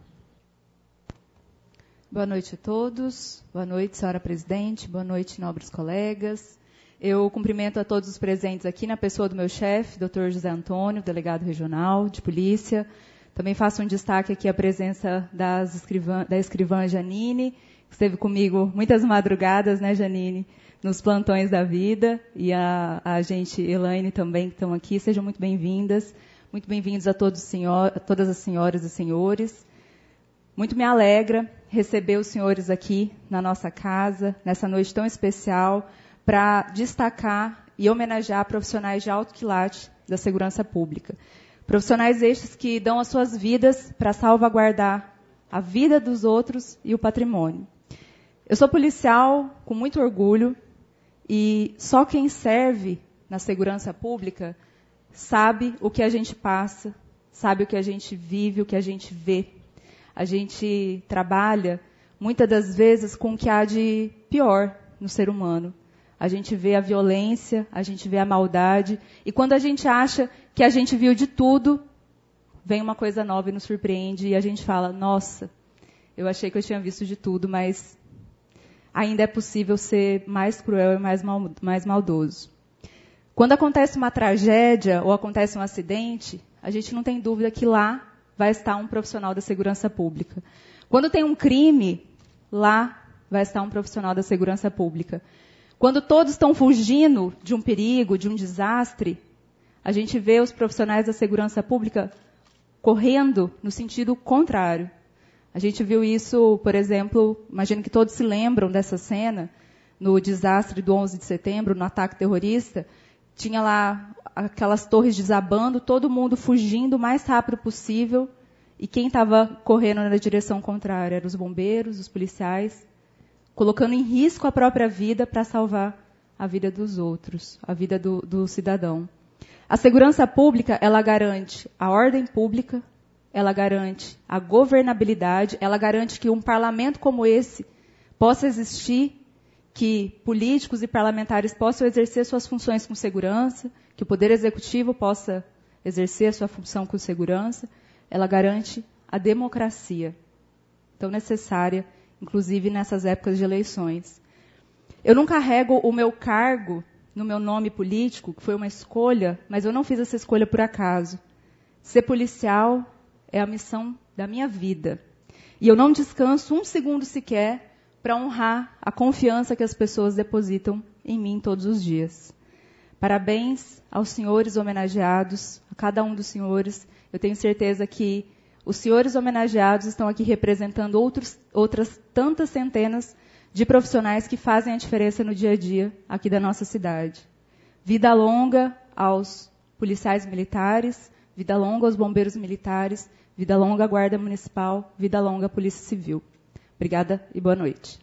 Boa noite a todos. Boa noite, senhora presidente. Boa noite, nobres colegas. Eu cumprimento a todos os presentes aqui na pessoa do meu chefe, doutor José Antônio, delegado regional de polícia. Também faço um destaque aqui a presença das escrivã, da escrivã Janine, que esteve comigo muitas madrugadas, né, Janine, nos plantões da vida. E a, a agente Elaine também, que estão aqui. Sejam muito bem-vindas. Muito bem-vindos a, todos, senhor, a todas as senhoras e senhores. Muito me alegra receber os senhores aqui na nossa casa, nessa noite tão especial, para destacar e homenagear profissionais de alto quilate da segurança pública. Profissionais estes que dão as suas vidas para salvaguardar a vida dos outros e o patrimônio. Eu sou policial com muito orgulho e só quem serve na segurança pública sabe o que a gente passa, sabe o que a gente vive, o que a gente vê. A gente trabalha, muitas das vezes, com o que há de pior no ser humano. A gente vê a violência, a gente vê a maldade, e quando a gente acha que a gente viu de tudo, vem uma coisa nova e nos surpreende, e a gente fala, nossa, eu achei que eu tinha visto de tudo, mas ainda é possível ser mais cruel e mais, mal, mais maldoso. Quando acontece uma tragédia ou acontece um acidente, a gente não tem dúvida que lá vai estar um profissional da segurança pública. Quando tem um crime, lá vai estar um profissional da segurança pública. Quando todos estão fugindo de um perigo, de um desastre, a gente vê os profissionais da segurança pública correndo no sentido contrário. A gente viu isso, por exemplo, imagino que todos se lembram dessa cena, no desastre do onze de setembro, no ataque terrorista, tinha lá aquelas torres desabando, todo mundo fugindo o mais rápido possível, e quem estava correndo na direção contrária eram os bombeiros, os policiais, colocando em risco a própria vida para salvar a vida dos outros, a vida do, do cidadão. A segurança pública, ela garante a ordem pública, ela garante a governabilidade, ela garante que um parlamento como esse possa existir, que políticos e parlamentares possam exercer suas funções com segurança, que o Poder Executivo possa exercer sua função com segurança. Ela garante a democracia, tão necessária, inclusive nessas épocas de eleições. Eu não carrego o meu cargo no meu nome político, que foi uma escolha, mas eu não fiz essa escolha por acaso. Ser policial é a missão da minha vida. E eu não descanso um segundo sequer para honrar a confiança que as pessoas depositam em mim todos os dias. Parabéns aos senhores homenageados, a cada um dos senhores. Eu tenho certeza que os senhores homenageados estão aqui representando outros, outras tantas centenas de profissionais que fazem a diferença no dia a dia aqui da nossa cidade. Vida longa aos policiais militares, vida longa aos bombeiros militares, vida longa à Guarda Municipal, vida longa à Polícia Civil. Obrigada e boa noite.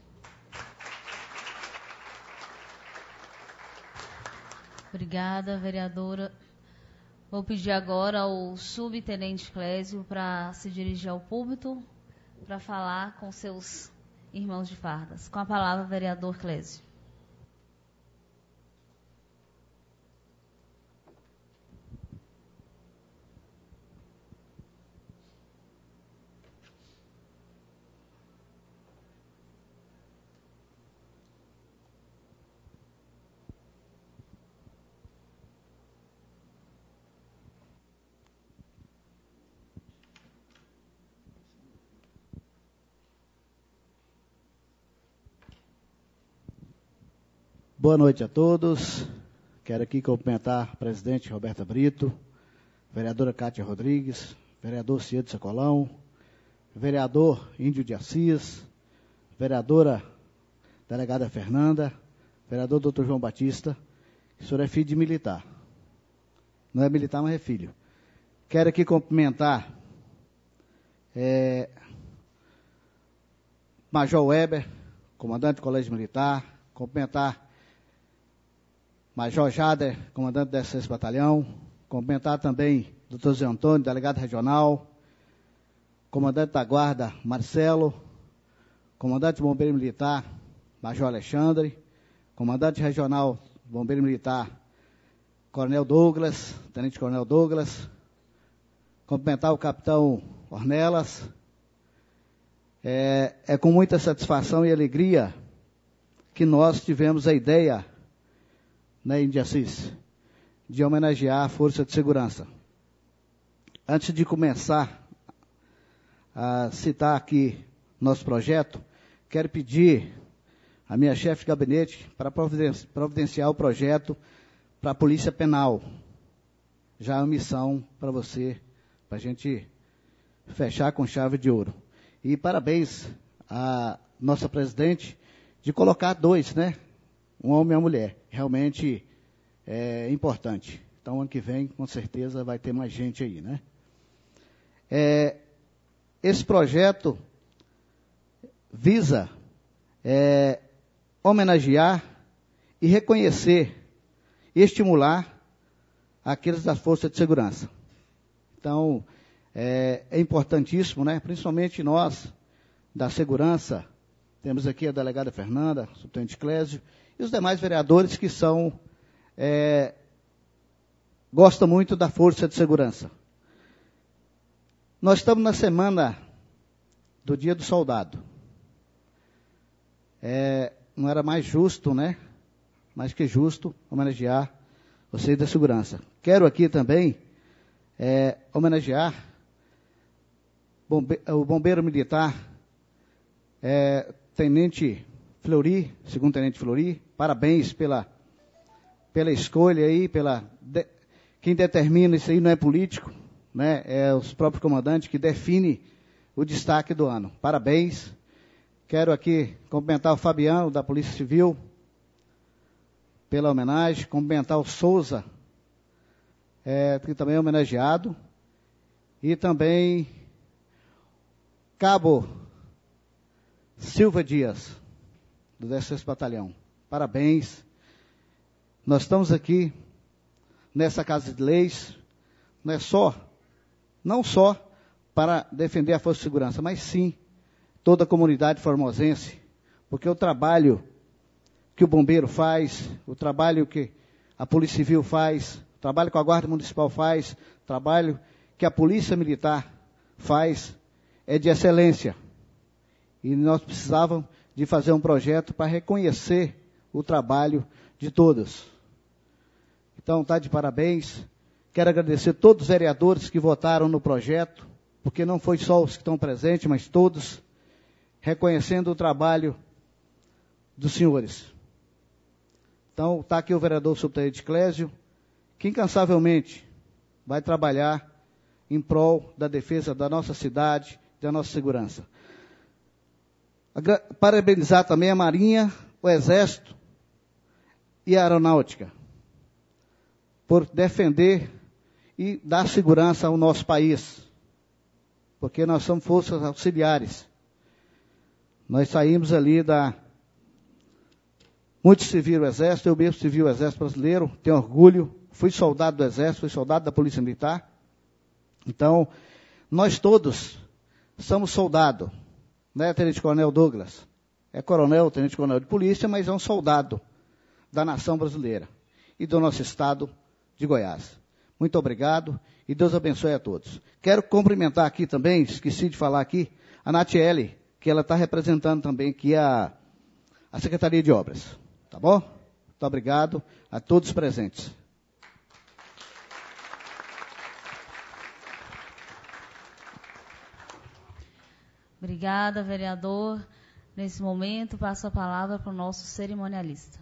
Obrigada, vereadora. Vou pedir agora ao subtenente Clésio para se dirigir ao púlpito para falar com seus irmãos de fardas. Com a palavra, vereador Clésio. Boa noite a todos. Quero aqui cumprimentar a presidente Roberta Brito, vereadora Cátia Rodrigues, vereador Ciedo Sacolão, vereador Índio de Assis, vereadora delegada Fernanda, vereador doutor João Batista. O senhor é filho de militar. Não é militar, mas é filho. Quero aqui cumprimentar é, Major Weber, comandante do Colégio Militar, cumprimentar Major Jader, comandante do dezesseis Batalhão, cumprimentar também doutor Zé Antônio, delegado regional, comandante da Guarda, Marcelo, comandante do Bombeiro Militar, Major Alexandre, comandante regional do Bombeiro Militar, Coronel Douglas, Tenente Coronel Douglas, cumprimentar o capitão Ornelas. É, é com muita satisfação e alegria que nós tivemos a ideia, né, de Assis, de homenagear a Força de Segurança. Antes de começar a citar aqui nosso projeto, quero pedir à minha chefe de gabinete para providenciar o projeto para a Polícia Penal. Já é uma missão para você, para a gente fechar com chave de ouro. E parabéns à nossa presidente de colocar dois, né? Um homem e uma mulher. Realmente é importante. Então, ano que vem, com certeza, vai ter mais gente aí, né? É, esse projeto visa é, homenagear e reconhecer e estimular aqueles da Força de Segurança. Então, é, é importantíssimo, né? Principalmente nós, da segurança, temos aqui a delegada Fernanda, o subtenente Clésio, e os demais vereadores que são, é, gostam muito da Força de Segurança. Nós estamos na semana do Dia do Soldado. É, não era mais justo, né? Mais que justo homenagear vocês da segurança. Quero aqui também é, homenagear bombe o bombeiro militar, é, Tenente Flori, segundo Tenente Flori. Parabéns pela, pela escolha aí, pela de, quem determina isso aí não é político, né? É os próprios comandantes que definem o destaque do ano. Parabéns. Quero aqui cumprimentar o Fabiano, da Polícia Civil, pela homenagem, cumprimentar o Souza, é, que também é homenageado, e também Cabo Silva Dias, do dezessexto Batalhão. Parabéns. Nós estamos aqui nessa Casa de Leis, não é só, não só para defender a Força de Segurança, mas sim toda a comunidade formosense, porque o trabalho que o bombeiro faz, o trabalho que a Polícia Civil faz, o trabalho que a Guarda Municipal faz, o trabalho que a Polícia Militar faz, é de excelência. E nós precisávamos de fazer um projeto para reconhecer o trabalho de todos. Então, está de parabéns. Quero agradecer a todos os vereadores que votaram no projeto, porque não foi só os que estão presentes, mas todos, reconhecendo o trabalho dos senhores. Então, está aqui o vereador subtenente Clésio, que incansavelmente vai trabalhar em prol da defesa da nossa cidade, da nossa segurança. Agra- parabenizar também a Marinha, o Exército e a Aeronáutica, por defender e dar segurança ao nosso país, porque nós somos forças auxiliares. Nós saímos ali da... Muitos serviram o Exército, eu mesmo servi o Exército Brasileiro, tenho orgulho, fui soldado do Exército, fui soldado da Polícia Militar. Então, nós todos somos soldados, né, Tenente Coronel Douglas? É coronel, Tenente Coronel de Polícia, mas é um soldado da nação brasileira e do nosso estado de Goiás. Muito obrigado e Deus abençoe a todos. Quero cumprimentar aqui também, esqueci de falar aqui, a Natiele, que ela está representando também aqui a, a Secretaria de Obras. Tá bom? Muito obrigado a todos os presentes. Obrigada, vereador. Nesse momento, passo a palavra para o nosso cerimonialista.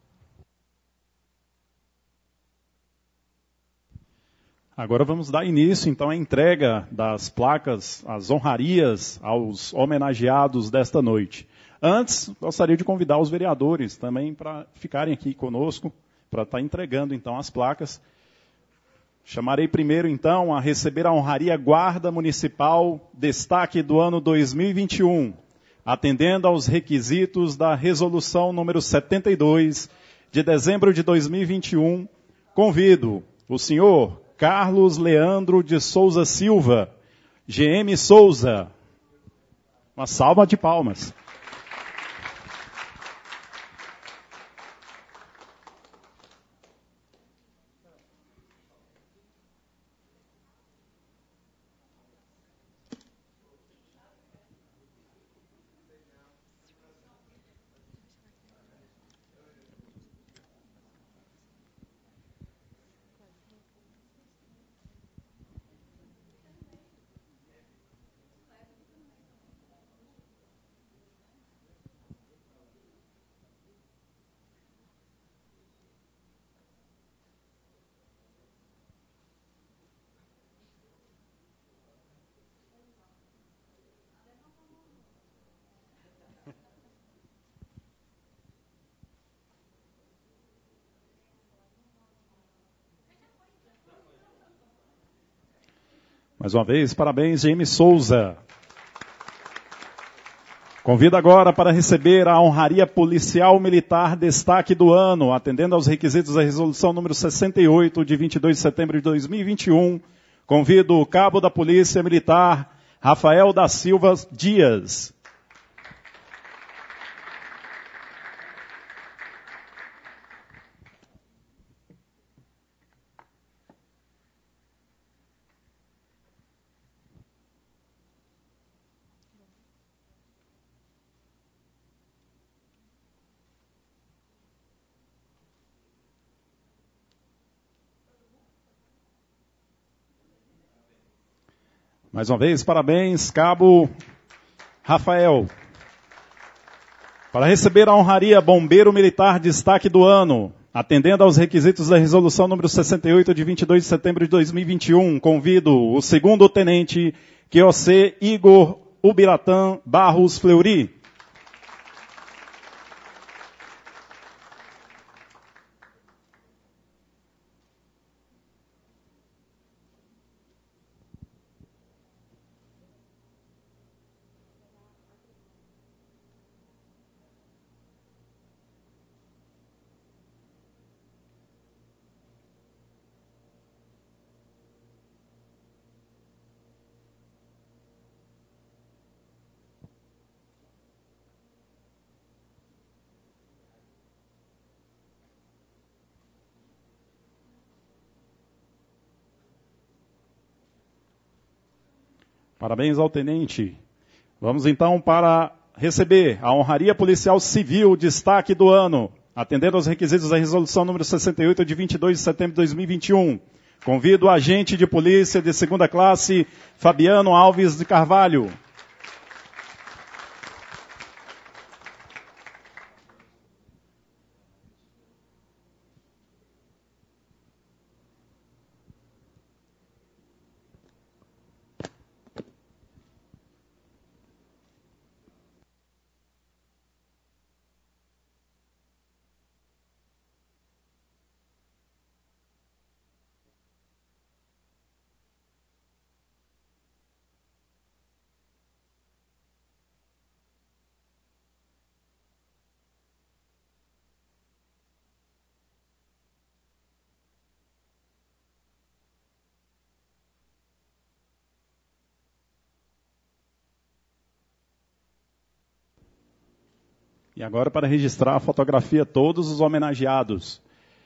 Agora vamos dar início, então, à entrega das placas, as honrarias aos homenageados desta noite. Antes, gostaria de convidar os vereadores também para ficarem aqui conosco, para estar entregando, então, as placas. Chamarei primeiro, então, a receber a honraria Guarda Municipal, destaque do ano dois mil e vinte e um, atendendo aos requisitos da Resolução número setenta e dois, de dezembro de dois mil e vinte e um. Convido o senhor Carlos Leandro de Souza Silva, G M Souza. Uma salva de palmas. Mais uma vez, parabéns, Jaime Souza. Convido agora para receber a honraria policial militar destaque do ano, atendendo aos requisitos da resolução número sessenta e oito, de vinte e dois de setembro de dois mil e vinte e um. Convido o cabo da Polícia Militar, Rafael da Silva Dias. Mais uma vez, parabéns, Cabo Rafael. Para receber a honraria Bombeiro Militar Destaque do Ano, atendendo aos requisitos da resolução número sessenta e oito, de vinte e dois de setembro de dois mil e vinte e um, convido o segundo tenente Q O C Igor Ubiratã Barros Fleury. Parabéns ao tenente. Vamos então para receber a honraria policial civil destaque do ano, atendendo aos requisitos da resolução número sessenta e oito, de vinte e dois de setembro de dois mil e vinte e um. Convido o agente de polícia de segunda classe, Fabiano Alves de Carvalho. E agora, para registrar a fotografia, todos os homenageados.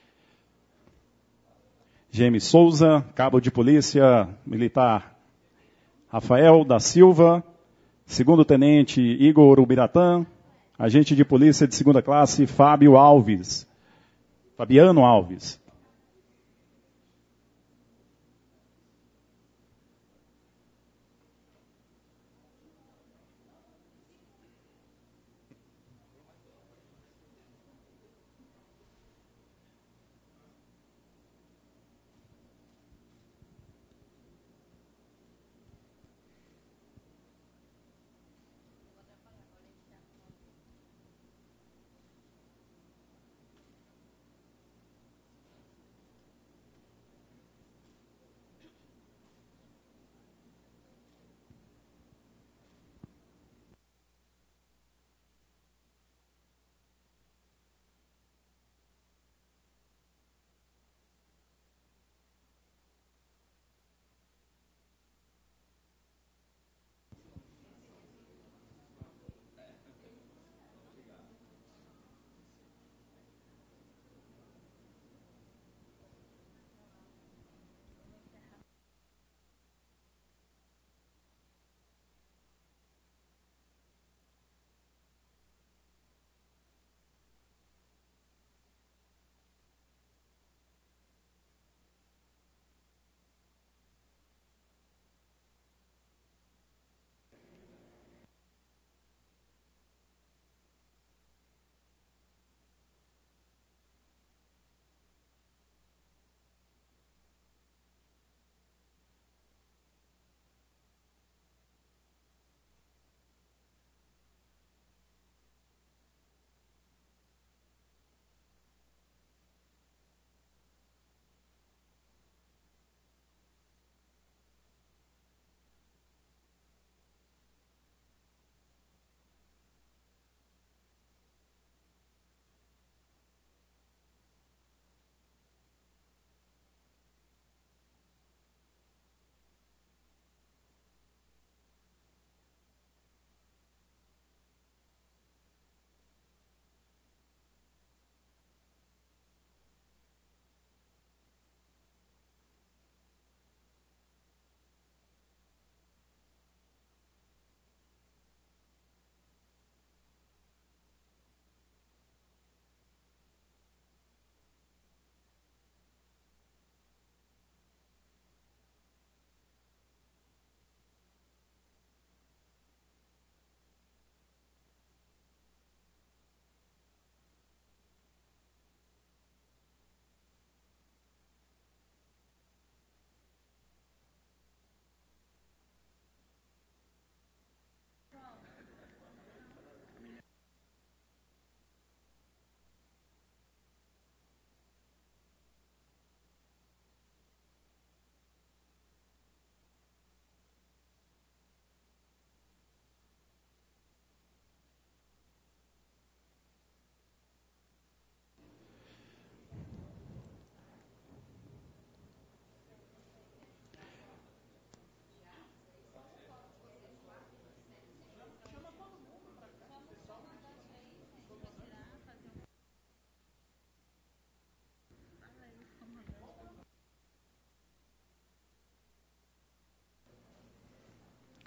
Jaime Souza, cabo de polícia militar Rafael da Silva, segundo tenente Igor Ubiratã, agente de polícia de segunda classe Fábio Alves, Fabiano Alves.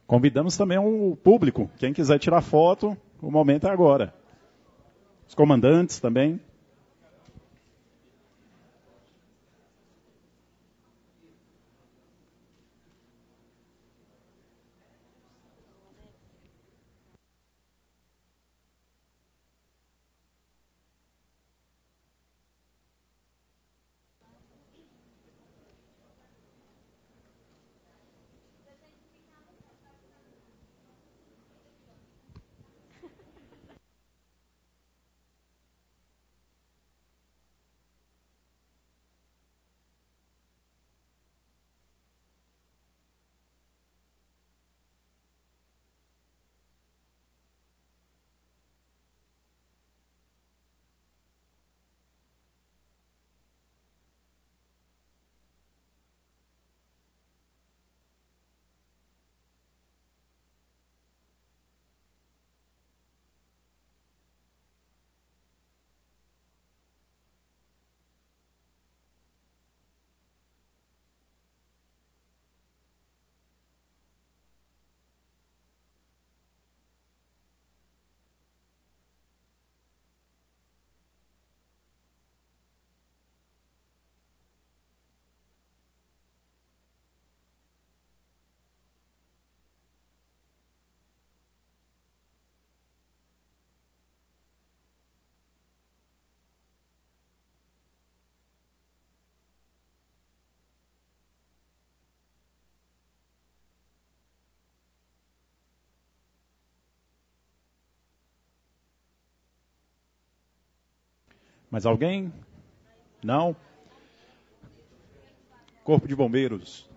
Convidamos também o público. Quem quiser tirar foto, o momento é agora. Os comandantes também. Mais alguém? Não? Corpo de Bombeiros.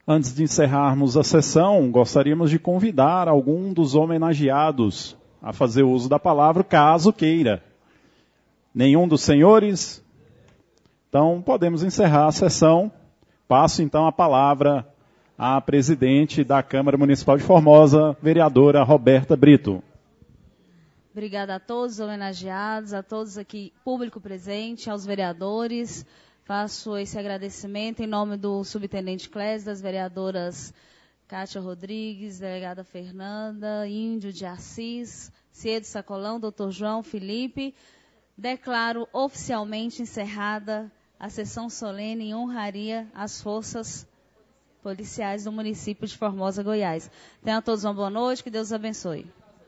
Antes de encerrarmos a sessão, gostaríamos de convidar algum dos homenageados a fazer uso da palavra, caso queira. Nenhum dos senhores? Então, podemos encerrar a sessão. Passo, então, a palavra à presidente da Câmara Municipal de Formosa, vereadora Roberta Brito. Obrigada a todos os homenageados, a todos aqui, público presente, aos vereadores. Faço esse agradecimento em nome do subtenente Clésio, das vereadoras Cátia Rodrigues, delegada Fernanda, Índio de Assis, Ciedo Sacolão, doutor João Felipe. Declaro oficialmente encerrada a sessão solene em honraria às forças policiais do município de Formosa, Goiás. Tenham todos uma boa noite, que Deus os abençoe.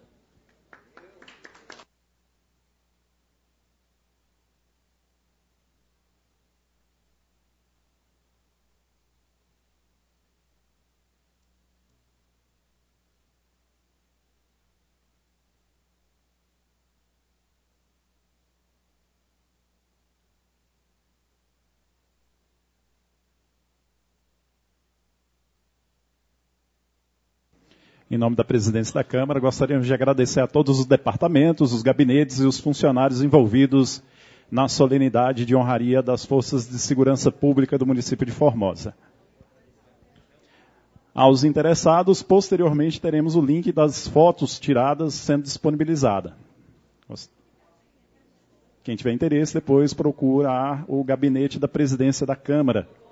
Em nome da presidência da Câmara, gostaríamos de agradecer a todos os departamentos, os gabinetes e os funcionários envolvidos na solenidade de honraria das Forças de Segurança Pública do município de Formosa. Aos interessados, posteriormente teremos o link das fotos tiradas sendo disponibilizada. Quem tiver interesse, depois procura o gabinete da presidência da Câmara.